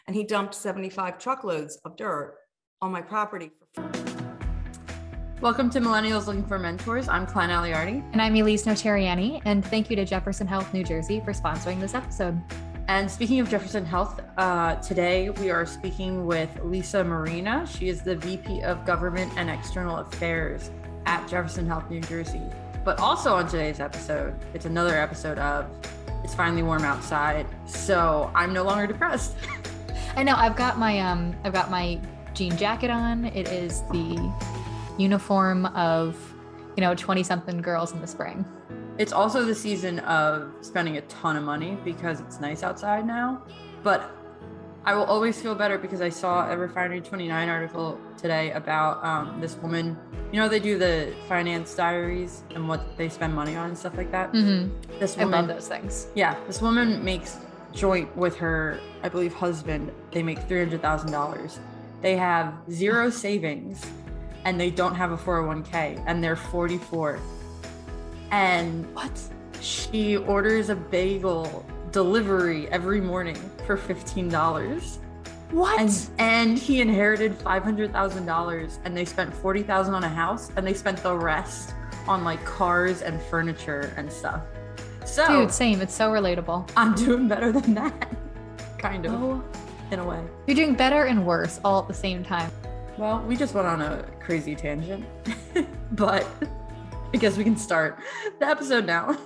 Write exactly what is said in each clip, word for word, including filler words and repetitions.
and he dumped seventy-five truckloads of dirt on my property. Welcome to Millennials Looking for Mentors. I'm Klein Aliardi. And I'm Elise Notarianni. And thank you to Jefferson Health New Jersey for sponsoring this episode. And speaking of Jefferson Health, uh, today we are speaking with Lisa Marina. She is the V P of Government and External Affairs at Jefferson Health New Jersey. But also on today's episode, it's another episode of It's Finally Warm Outside, so I'm no longer depressed. I know, I've got my um, I've got my jean jacket on. It is the uniform of, you know, twenty-something girls in the spring. It's also the season of spending a ton of money because it's nice outside now. But I will always feel better because I saw a Refinery twenty-nine article today about um, this woman. You know, they do the finance diaries and what they spend money on and stuff like that. Mm-hmm. This woman, I love those things. Yeah, this woman makes joint with her, I believe, husband. They make three hundred thousand dollars. They have zero savings and they don't have a four oh one k and they're forty-four. And what? She orders a bagel delivery every morning for fifteen dollars. What? And, and he inherited five hundred thousand dollars and they spent forty thousand dollars on a house and they spent the rest on like cars and furniture and stuff. So, dude, same. It's so relatable. I'm doing better than that. Kind of. Oh, in a way. You're doing better and worse all at the same time. Well, we just went on a crazy tangent, but I guess we can start the episode now.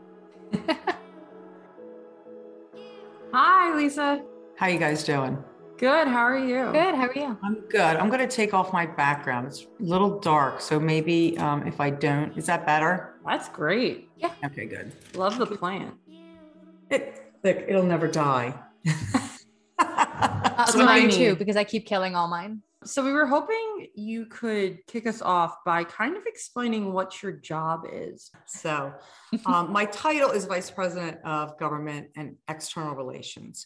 Hi, Lisa. How you guys doing? Good. How are you? Good. How are you? I'm good. I'm going to take off my background. It's a little dark, so maybe um, if I don't, is that better? That's great. Yeah. Okay, good. Love the plant. It, look, it'll never die. Uh, So mine I too, need- because I keep killing all mine. So we were hoping you could kick us off by kind of explaining what your job is. So um, my title is Vice President of Government and External Relations.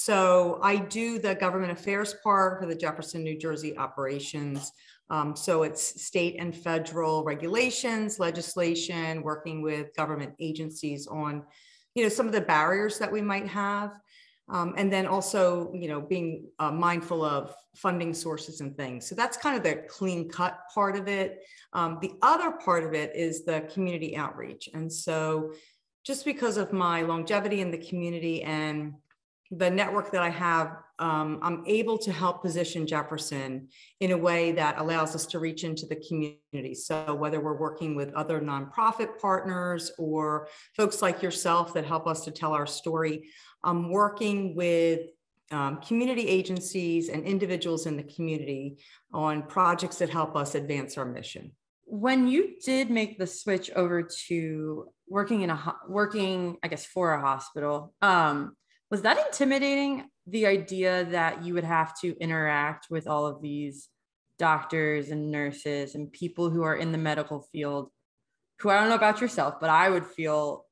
So I do the government affairs part for the Jefferson, New Jersey operations. Um, so it's state and federal regulations, legislation, working with government agencies on, you know, some of the barriers that we might have. Um, and then also, you know, being uh, mindful of funding sources and things. So that's kind of the clean cut part of it. Um, the other part of it is the community outreach. And so just because of my longevity in the community and the network that I have, um, I'm able to help position Jefferson in a way that allows us to reach into the community. So whether we're working with other nonprofit partners or folks like yourself that help us to tell our story, I'm working with um, community agencies and individuals in the community on projects that help us advance our mission. When you did make the switch over to working in a ho- working, I guess, for a hospital, um, was that intimidating? The idea that you would have to interact with all of these doctors and nurses and people who are in the medical field, who I don't know about yourself, but I would feel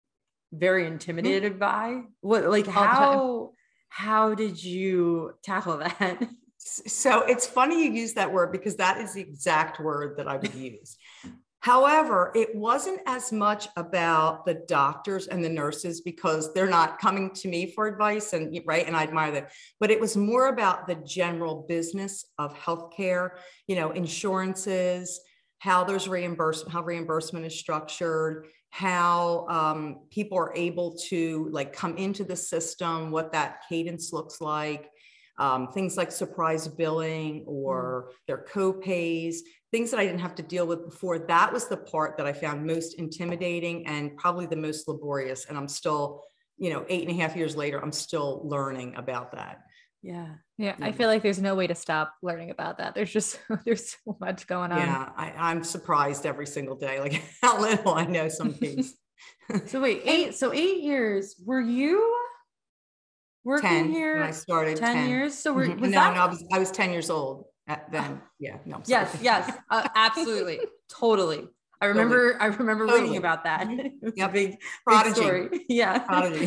very intimidated by. What, like, how how did you tackle that? So it's funny you use that word because that is the exact word that I would use. However, it wasn't as much about the doctors and the nurses because they're not coming to me for advice, and right, and I admire that. But it was more about the general business of healthcare, you know, insurances, how there's reimbursement, how reimbursement is structured, how um, people are able to like come into the system, what that cadence looks like, um, things like surprise billing or mm. their co-pays, things that I didn't have to deal with before. That was the part that I found most intimidating and probably the most laborious. And I'm still, you know, eight and a half years later, I'm still learning about that. Yeah. Yeah. I feel like there's no way to stop learning about that. There's just, there's so much going on. Yeah. I, I'm surprised every single day, like how little I know some things. So wait, eight, so eight years, were you working ten, here? when I started ten, ten years. So we're, mm-hmm. was no, that? no, I was, I was ten years old at then. Yeah. No. I'm yes. sorry. Yes. Uh, absolutely. Totally. I remember, totally. I remember totally. reading about that. Yep. big, Prodigy. big story. Yeah. Prodigy.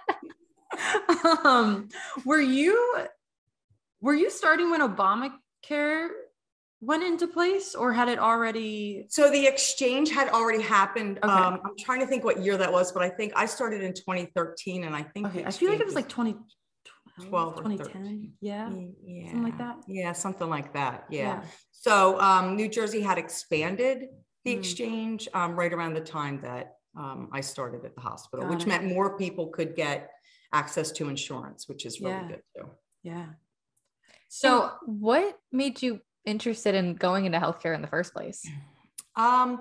um, were you, were you starting when Obamacare went into place, or had it already? So the exchange had already happened. Okay. Um, I'm trying to think what year that was, but I think I started in twenty thirteen, and I think okay. I feel like it was like twenty. twelve or twenty ten. thirteen. Yeah. Yeah. Something like that. Yeah, something like that. Yeah. Yeah. So um, New Jersey had expanded the Mm. exchange um, right around the time that um, I started at the hospital, Got which it. meant more people could get access to insurance, which is really Yeah. good too. Yeah. So, what made you interested in going into healthcare in the first place? Um,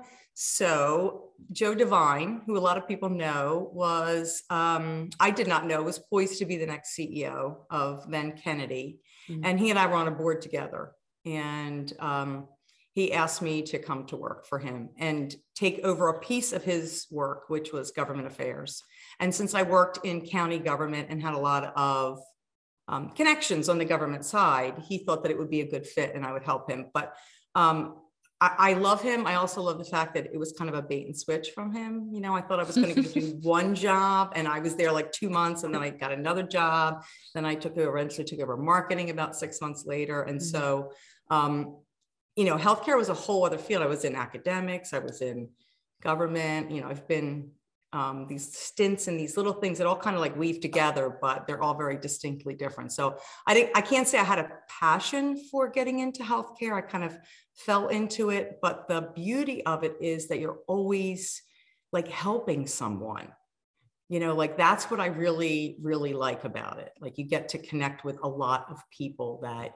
so Joe Devine, who a lot of people know, was, um, I did not know, was poised to be the next C E O of then Kennedy. Mm. And he and I were on a board together. And um, he asked me to come to work for him and take over a piece of his work, which was government affairs. And since I worked in county government and had a lot of um, connections on the government side, he thought that it would be a good fit and I would help him. But um, I, I love him. I also love the fact that it was kind of a bait and switch from him. You know, I thought I was going to do one job and I was there like two months and then I got another job. Then I took over, eventually took over marketing about six months later. And Mm-hmm. so, um, you know, healthcare was a whole other field. I was in academics, I was in government, you know, I've been um, these stints and these little things that all kind of like weave together, but they're all very distinctly different. So I think I can't say I had a passion for getting into healthcare. I kind of fell into it, but the beauty of it is that you're always like helping someone. You know, like that's what I really, really like about it. Like you get to connect with a lot of people that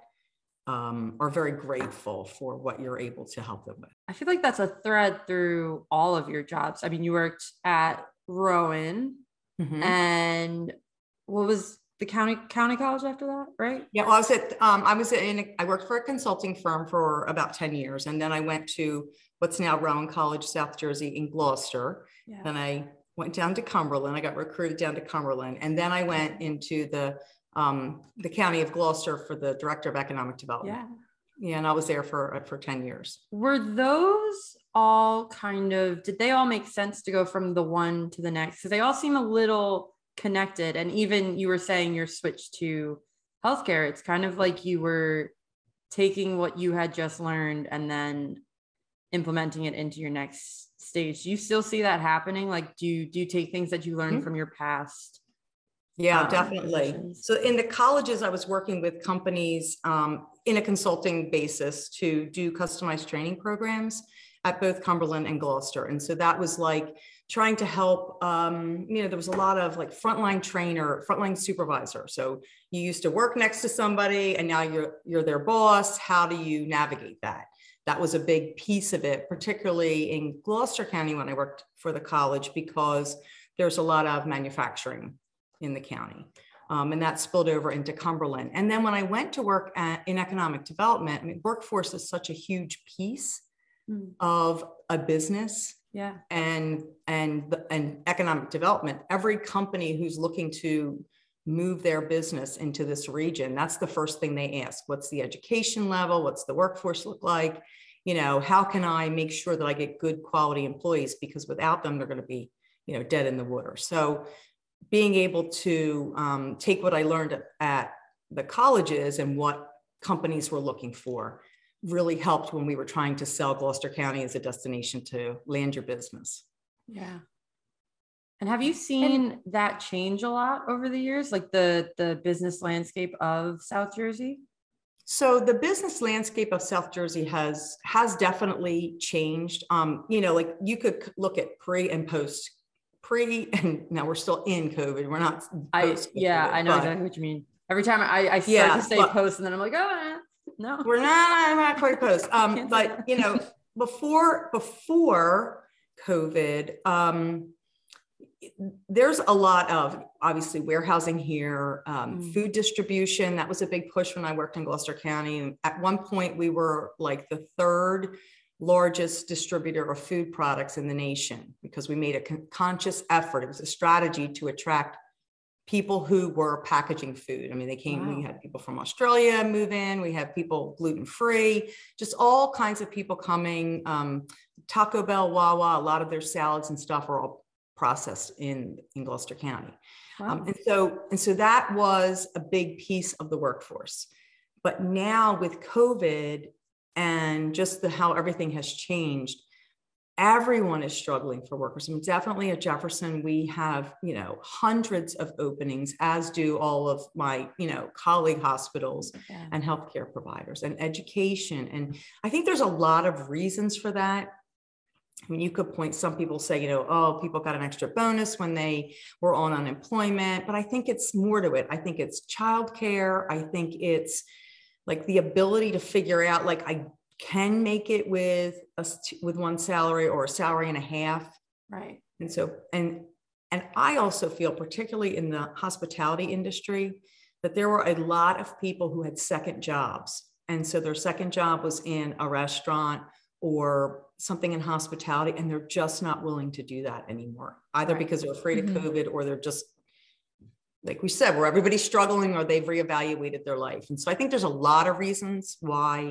um, are very grateful for what you're able to help them with. I feel like that's a thread through all of your jobs. I mean, you worked at Rowan Mhm. and what was the county county college after that, right? Yeah, well, I was at, um, I was in, a, I worked for a consulting firm for about ten years. And then I went to what's now Rowan College, South Jersey in Gloucester. Yeah. Then I went down to Cumberland. I got recruited down to Cumberland. And then I went into the, um, the county of Gloucester for the director of economic development. Yeah. Yeah. And I was there for, for ten years. Were those all kind of, did they all make sense to go from the one to the next? Because they all seem a little connected. And even you were saying your switch to healthcare, it's kind of like you were taking what you had just learned and then implementing it into your next stage. Do you still see that happening? Like, do you, do you take things that you learned Mhm. from your past? Yeah, um, definitely. positions? So in the colleges, I was working with companies um, in a consulting basis to do customized training programs at both Cumberland and Gloucester. And so that was like trying to help, um, you know, there was a lot of like frontline trainer, frontline supervisor. So you used to work next to somebody and now you're, you're their boss. How do you navigate that? That was a big piece of it, particularly in Gloucester County when I worked for the college, because there's a lot of manufacturing in the county. Um, and that spilled over into Cumberland. And then when I went to work at, in economic development, I mean, workforce is such a huge piece Mm. of a business Yeah. and, and, and economic development. Every company who's looking to move their business into this region, that's the first thing they ask. What's the education level? What's the workforce look like? You know, how can I make sure that I get good quality employees? Because without them, they're going to be, you know, dead in the water. So being able to um, take what I learned at, at the colleges and what companies were looking for really helped when we were trying to sell Gloucester County as a destination to land your business. Yeah. And have you seen And, that change a lot over the years, like the the business landscape of South Jersey? So the business landscape of South Jersey has has definitely changed. Um, you know, like you could look at pre and post, pre and now we're still in COVID. We're not. I post yeah, I know but exactly what you mean. Every time I, I start Yeah, to say but- post and then I'm like, oh eh, no. We're not, I'm not quite post. Um, Can't say but that. you know, before before COVID, um, there's a lot of obviously warehousing here, um, Mm. food distribution. That was a big push when I worked in Gloucester County. At one point, we were like the third largest distributor of food products in the nation because we made a con- conscious effort. It was a strategy to attract people who were packaging food. I mean, they came, Wow. we had people from Australia move in, we had people gluten-free, just all kinds of people coming. Um, Taco Bell, Wawa, a lot of their salads and stuff are all processed in, in Gloucester County. Wow. Um, and so, and so that was a big piece of the workforce. But now with COVID and just the, how everything has changed, everyone is struggling for workers. I mean, definitely at Jefferson, we have, you know, hundreds of openings, as do all of my, you know, colleague hospitals Yeah. and healthcare providers and education. And I think there's a lot of reasons for that. I mean, you could point, some people say, you know, oh, people got an extra bonus when they were on unemployment, but I think it's more to it. I think it's childcare. I think it's like the ability to figure out, like, I can make it with a, with one salary or a salary and a half. Right. And so, and, and I also feel, particularly in the hospitality industry, that there were a lot of people who had second jobs. And so their second job was in a restaurant or something in hospitality, and they're just not willing to do that anymore, either Right. because they're afraid Mhm. of COVID, or they're just, like we said, where everybody's struggling, or they've reevaluated their life. And so I think there's a lot of reasons why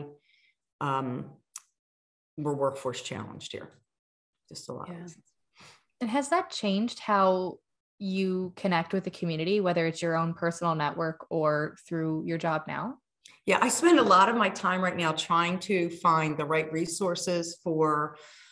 um, we're workforce challenged here. Just a lot Yeah. of reasons. And has that changed how you connect with the community, whether it's your own personal network or through your job now? Yeah, I spend a lot of my time right now trying to find the right resources for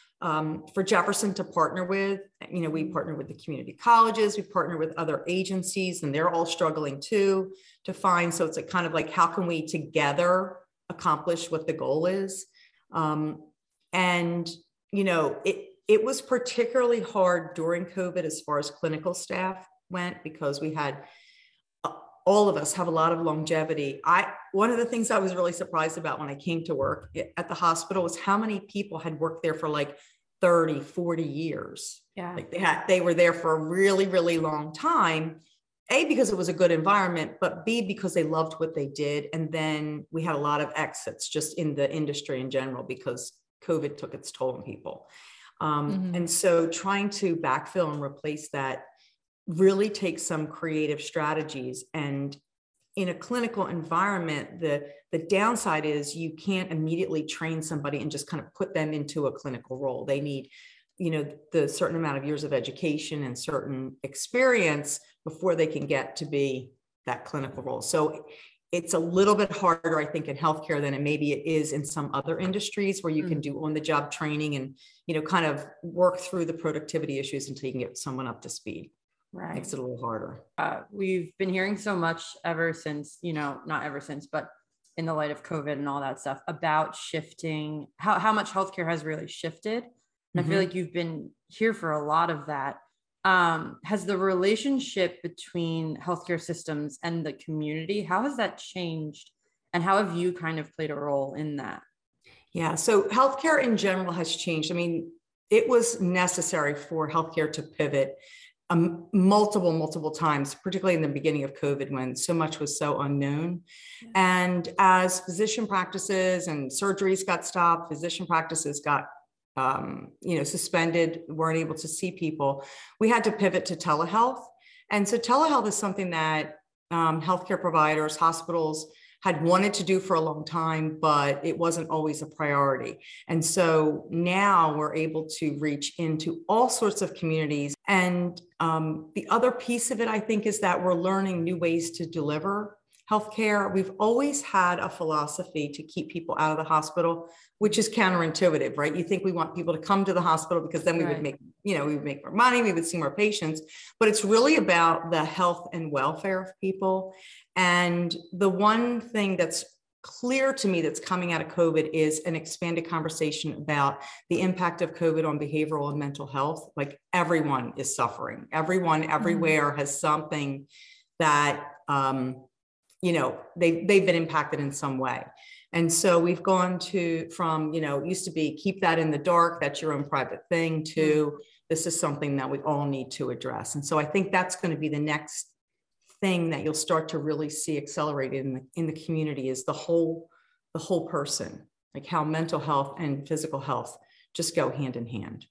um, for Jefferson to partner with. You know, we partner with the community colleges, we partner with other agencies, and they're all struggling too to find. So it's like kind of like, how can we together accomplish what the goal is? Um, and, you know, it, it was particularly hard during COVID as far as clinical staff went, because we had, uh, all of us have a lot of longevity. I, one of the things I was really surprised about when I came to work at the hospital was how many people had worked there for like thirty, forty years. Yeah. Like they had, they were there for a really, really long time. A, because it was a good environment, but B, because they loved what they did. And then we had a lot of exits just in the industry in general, because COVID took its toll on people. Um, Mhm. And so trying to backfill and replace that really takes some creative strategies. And in a clinical environment, the, the downside is you can't immediately train somebody and just kind of put them into a clinical role. They need, you know, the certain amount of years of education and certain experience before they can get to be that clinical role. So it's a little bit harder, I think, in healthcare than it maybe it is in some other industries, where you Mm. can do on-the-job training and, you know, kind of work through the productivity issues until you can get someone up to speed. Right. Makes it a little harder. Uh, we've been hearing so much ever since, you know, not ever since, but in the light of COVID and all that stuff, about shifting, how, how much healthcare has really shifted. And I feel Mhm. like you've been here for a lot of that. Um, has the relationship between healthcare systems and the community, how has that changed? And how have you kind of played a role in that? Yeah, so healthcare in general has changed. I mean, it was necessary for healthcare to pivot um, multiple, multiple times, particularly in the beginning of COVID, when so much was so unknown. Yeah. And as physician practices and surgeries got stopped, physician practices got um, you know, suspended, weren't able to see people, we had to pivot to telehealth. And so telehealth is something that um, healthcare providers, hospitals had wanted to do for a long time, but it wasn't always a priority. And so now we're able to reach into all sorts of communities. And um, the other piece of it, I think, is that we're learning new ways to deliver healthcare. We've always had a philosophy to keep people out of the hospital, which is counterintuitive, right? You think we want people to come to the hospital because then we Right. would make, you know, we would make more money, we would see more patients, but it's really about the health and welfare of people. And the one thing that's clear to me that's coming out of COVID is an expanded conversation about the impact of COVID on behavioral and mental health. Like, everyone is suffering. Everyone everywhere mm-hmm. has something that, um, you know, they, they've been impacted in some way. And so we've gone to from, you know, it used to be keep that in the dark, that's your own private thing, to mm-hmm. this is something that we all need to address. And so I think that's going to be the next thing that you'll start to really see accelerated in the, in the community, is the whole, the whole person, like how mental health and physical health just go hand in hand.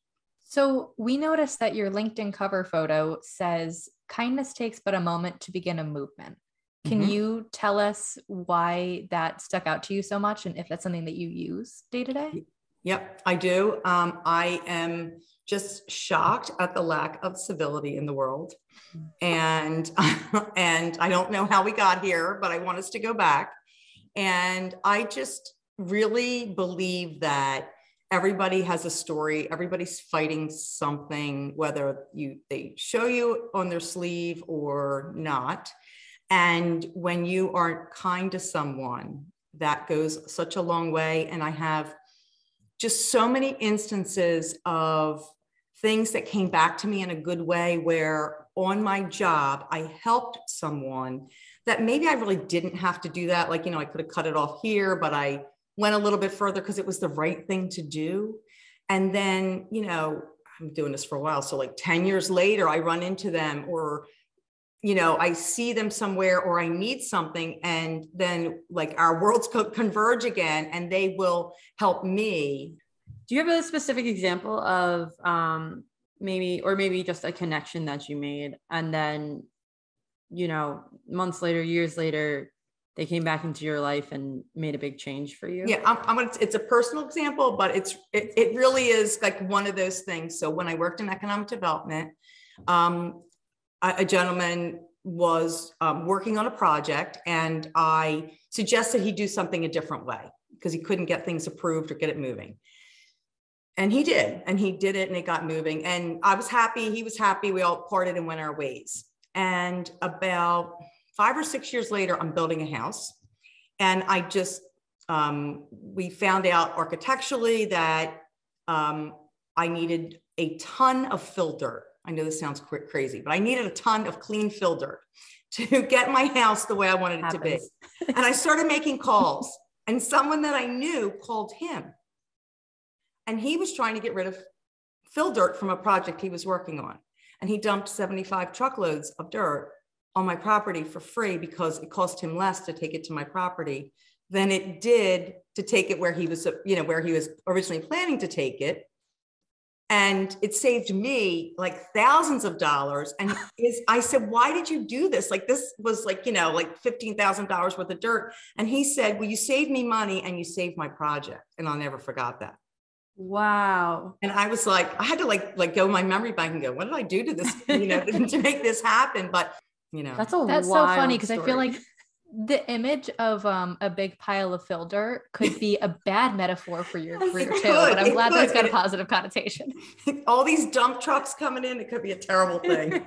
So we noticed that your LinkedIn cover photo says, kindness takes but a moment to begin a movement. Can mm-hmm. you tell us why that stuck out to you so much, and if that's something that you use day to day? Yep, I do. Um, I am just shocked at the lack of civility in the world. And, and I don't know how we got here, but I want us to go back. And I just really believe that everybody has a story. Everybody's fighting something, whether you they show you on their sleeve or not. And when you are kind to someone, that goes such a long way. And I have just so many instances of things that came back to me in a good way, where on my job, I helped someone that maybe I really didn't have to do that. Like, you know, I could have cut it off here, but I went a little bit further because it was the right thing to do. And then, you know, I'm doing this for a while. So like ten years later, I run into them, or, you know, I see them somewhere, or I need something. And then like our worlds co- converge again, and they will help me. Do you have a specific example of um, maybe, or maybe just a connection that you made, and then, you know, months later, years later, they came back into your life and made a big change for you? Yeah, I'm, I'm gonna, it's a personal example, but it's, it, it really is like one of those things. So when I worked in economic development, um, a, a gentleman was um, working on a project, and I suggested he do something a different way because he couldn't get things approved or get it moving. And he did, and he did it, and it got moving. And I was happy, he was happy, we all parted and went our ways. And about five or six years later, I'm building a house. And I just, um, we found out architecturally that um, I needed a ton of fill dirt. I know this sounds cr- crazy, but I needed a ton of clean fill dirt to get my house the way I wanted it to be. And I started making calls, and someone that I knew called him. And he was trying to get rid of fill dirt from a project he was working on. And he dumped seventy-five truckloads of dirt on my property for free because it cost him less to take it to my property than it did to take it where he was, you know, where he was originally planning to take it. And it saved me like thousands of dollars. And his, I said, why did you do this? Like, this was like, you know, like fifteen thousand dollars worth of dirt. And he said, well, you saved me money and you saved my project. And I'll never forgot that. Wow. And I was like, I had to like, like go in my memory bank and go, what did I do to this, you know, to make this happen? But, you know, that's a That's so wild funny, because I feel story. like the image of um, a big pile of fill dirt could be a bad metaphor for your It career could, too. But I'm it glad that it's got a could. positive connotation. all these dump trucks coming in, it could be a terrible thing.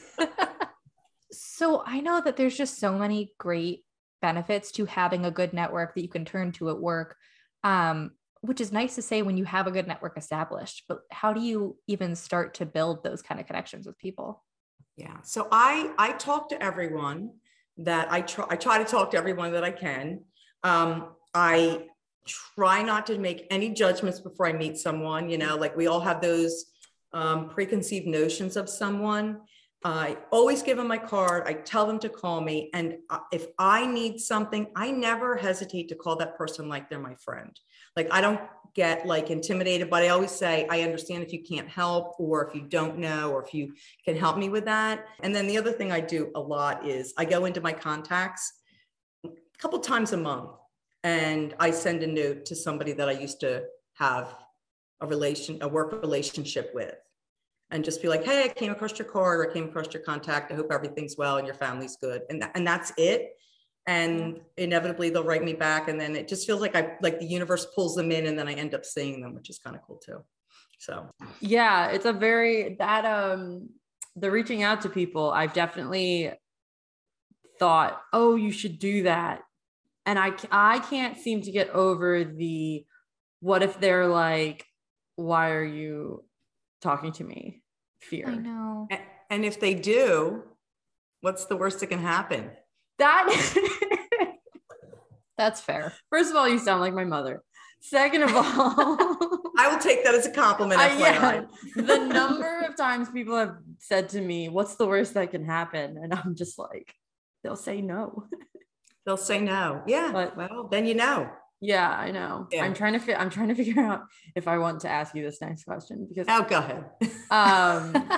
So I know that there's just so many great benefits to having a good network that you can turn to at work, um, which is nice to say when you have a good network established. But how do you even start to build those kind of connections with people? Yeah. So I, I talk to everyone that I try, I try to talk to everyone that I can. Um, I try not to make any judgments before I meet someone, you know, like we all have those um, preconceived notions of someone. I always give them my card. I tell them to call me. And if I need something, I never hesitate to call that person like they're my friend. Like, I don't get like intimidated, but I always say, I understand if you can't help, or if you don't know, or if you can help me with that. And then the other thing I do a lot is I go into my contacts a couple times a month, and I send a note to somebody that I used to have a relation, a work relationship with. And just be like, hey, I came across your card, or I came across your contact. I hope everything's well and your family's good. And, th- and that's it. And inevitably they'll write me back. And then it just feels like I, like the universe pulls them in, and then I end up seeing them, which is kind of cool too. So. Yeah, it's a very, that, um, the reaching out to people, I've definitely thought, oh, you should do that. And I, I can't seem to get over the, what if they're like, why are you talking to me? Fear. I know. And, and if they do, what's the worst that can happen? That That's fair. First of all, you sound like my mother. Second of all, I will take that as a compliment. I, yeah, the number of times people have said to me, what's the worst that can happen? And I'm just like, they'll say no. They'll say no. Yeah. But, well, then you know. Yeah, I know. Yeah. I'm trying to fi- I'm trying to figure out if I want to ask you this next question, because oh, go ahead. Um,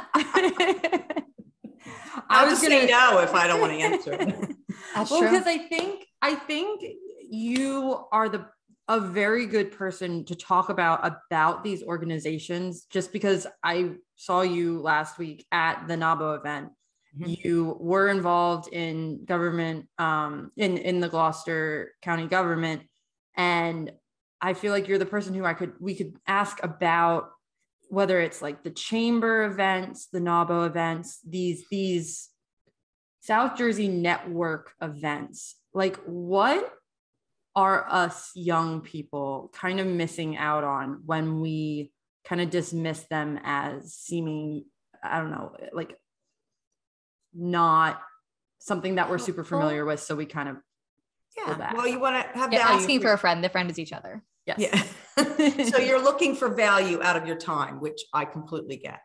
I'll I was just gonna say no if I don't want to answer. That's well, true. because I think I think you are the a very good person to talk about about these organizations, just because I saw you last week at the NABO event. Mm-hmm. You were involved in government, um, in in the Gloucester County government. And I feel like you're the person who I could, we could ask about whether it's like the chamber events, the NAWBO events, these, these South Jersey network events. Like, what are us young people kind of missing out on when we kind of dismiss them as seeming, I don't know, like not something that we're super familiar with? So we kind of, yeah, well, you want to have yeah, value. Asking for a friend, the friend is each other. Yes. Yeah. So you're looking for value out of your time, which I completely get.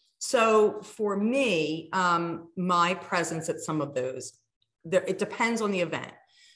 So for me, um, my presence at some of those, there, it depends on the event.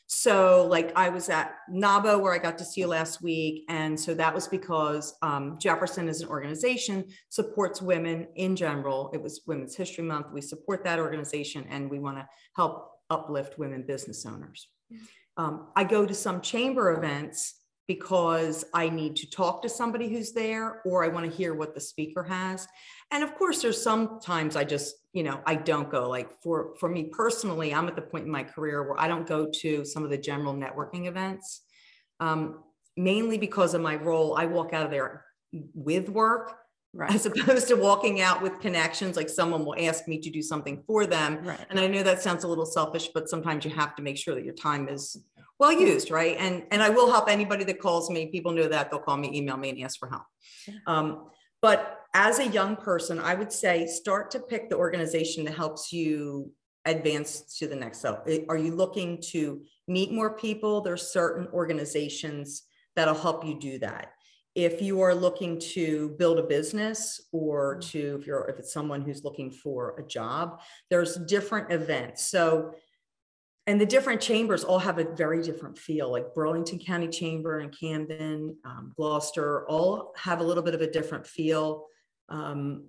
So like I was at NAWBO where I got to see you last week. And so that was because um, Jefferson as an organization supports women in general. It was Women's History Month. We support that organization and we want to help uplift women business owners. Um, I go to some chamber events because I need to talk to somebody who's there, or I want to hear what the speaker has. And of course, there's sometimes I just, you know, I don't go. Like for, for me personally, I'm at the point in my career where I don't go to some of the general networking events, um, mainly because of my role. I walk out of there with work, right, as opposed to walking out with connections. Like someone will ask me to do something for them. Right. And I know that sounds a little selfish, but sometimes you have to make sure that your time is well used, right? And, and I will help anybody that calls me. People know that. They'll call me, email me, and ask for help. Um, but as a young person, I would say start to pick the organization that helps you advance to the next level. Are you looking to meet more people? There's certain organizations that'll help you do that. If you are looking to build a business, or to, if you're, if it's someone who's looking for a job, there's different events. So, and the different chambers all have a very different feel. Like Burlington County Chamber and Camden, um, Gloucester, all have a little bit of a different feel. Um,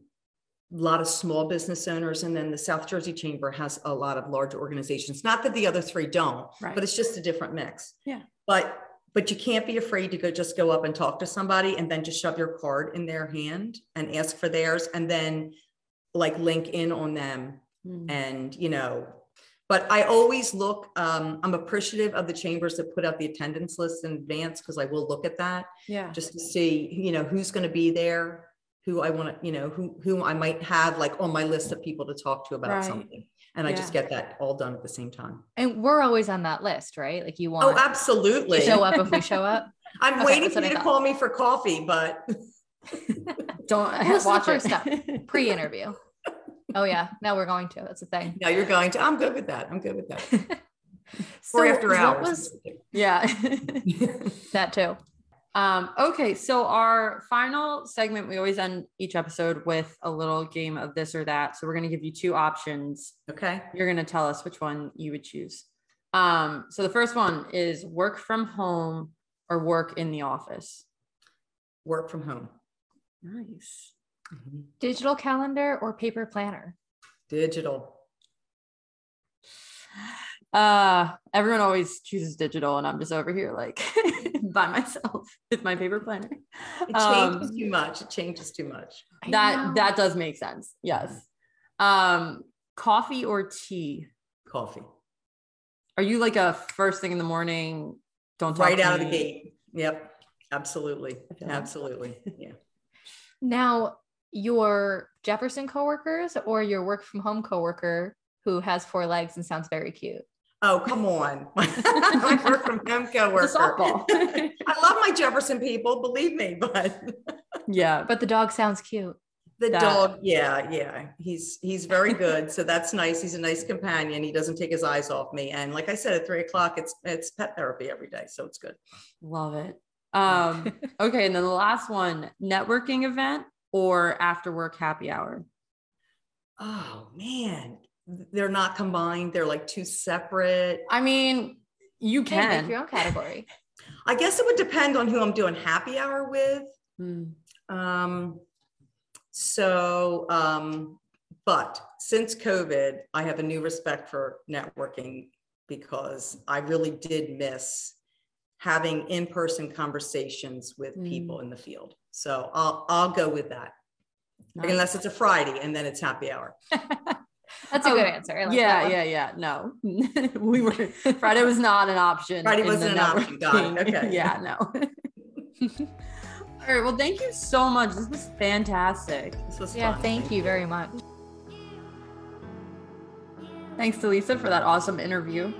a lot of small business owners, and then the South Jersey Chamber has a lot of large organizations. Not that the other three don't, right, but it's just a different mix. Yeah. But but you can't be afraid to go just go up and talk to somebody and then just shove your card in their hand and ask for theirs, and then like link in on them. Mm. And you know. But I always look, um, I'm appreciative of the chambers that put out the attendance list in advance, because I will look at that, yeah, just to see, you know, who's going to be there, who I want to, you know, who, who I might have like on my list of people to talk to about right. something. And I yeah. just get that all done at the same time. And we're always on that list, right? Like you want oh, absolutely. to show up if we show up. I'm okay, waiting for you to call me for coffee, but don't well, watch the first step, pre-interview. Oh yeah, now we're going to. That's the thing. No, you're going to. I'm good with that. I'm good with that. So or after hours. Was, yeah, that too. Um, okay, so our final segment, we always end each episode with a little game of this or that. So we're going to give you two options. Okay. You're going to tell us which one you would choose. Um, so the first one is work from home or work in the office. Work from home. Nice. Mm-hmm. Digital calendar or paper planner? Digital. Uh, everyone always chooses digital, and I'm just over here like by myself with my paper planner. It changes um, too much. It changes too much. That that does make sense. Yes. Um, coffee or tea? Coffee. Are you like a first thing in the morning? Don't talk right out me? of the gate. Yep. Absolutely. Absolutely. Yeah. Now, your Jefferson coworkers or your work from home coworker who has four legs and sounds very cute? Oh, come on. My work from home coworker. I love my Jefferson people, believe me, but yeah, but the dog sounds cute. The that. dog, yeah, yeah. He's he's very good. So that's nice. He's a nice companion. He doesn't take his eyes off me. And like I said, at three o'clock, it's it's pet therapy every day. So it's good. Love it. Um, okay, and then the last one, networking event or after work happy hour? Oh man, they're not combined. They're like two separate. I mean, you can yeah, make your own category. I guess it would depend on who I'm doing happy hour with. Mm. Um, so, um, but since COVID, I have a new respect for networking because I really did miss having in-person conversations with mm. people in the field. So I'll, I'll go with that. Nice. Unless it's a Friday and then it's happy hour. That's a oh, good answer. I like yeah, yeah, yeah. No, we were, Friday was not an option. Friday wasn't an option. Got it. Okay. Yeah, no. All right. Well, thank you so much. This was fantastic. This was Yeah, fun. thank you very much. Thanks to Lisa for that awesome interview.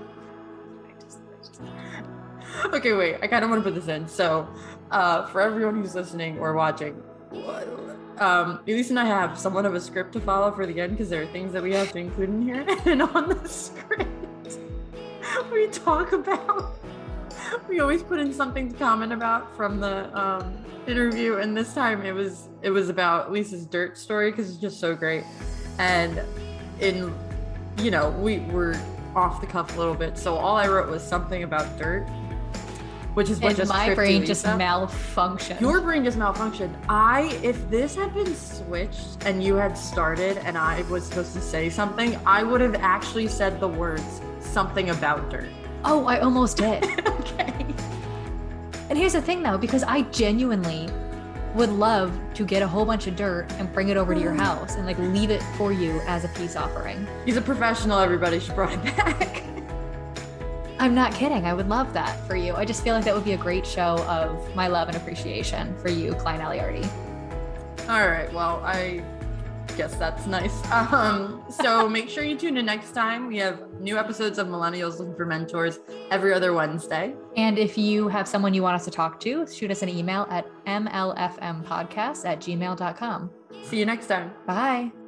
Okay, wait. I kind of want to put this in. So, uh, for everyone who's listening or watching, um, Elise and I have somewhat of a script to follow for the end because there are things that we have to include in here. And on the script, we talk about. We always put in something to comment about from the um, interview, and this time it was it was about Lisa's dirt story because it's just so great. And in, you know, we were off the cuff a little bit, so all I wrote was something about dirt, which is what And just my tripped brain you, just Lisa. malfunctioned. Your brain just malfunctioned. I, if this had been switched and you had started and I was supposed to say something, I would have actually said the words something about dirt. Oh, I almost did. Okay. And here's the thing though, because I genuinely would love to get a whole bunch of dirt and bring it over to your house and like leave it for you as a peace offering. He's a professional, everybody. She brought it back. I'm not kidding. I would love that for you. I just feel like that would be a great show of my love and appreciation for you, Klein Aliardi. All right. Well, I guess that's nice. Um, so make sure you tune in next time. We have new episodes of Millennials Looking for Mentors every other Wednesday. And if you have someone you want us to talk to, shoot us an email at m l f m podcast at gmail dot com. See you next time. Bye.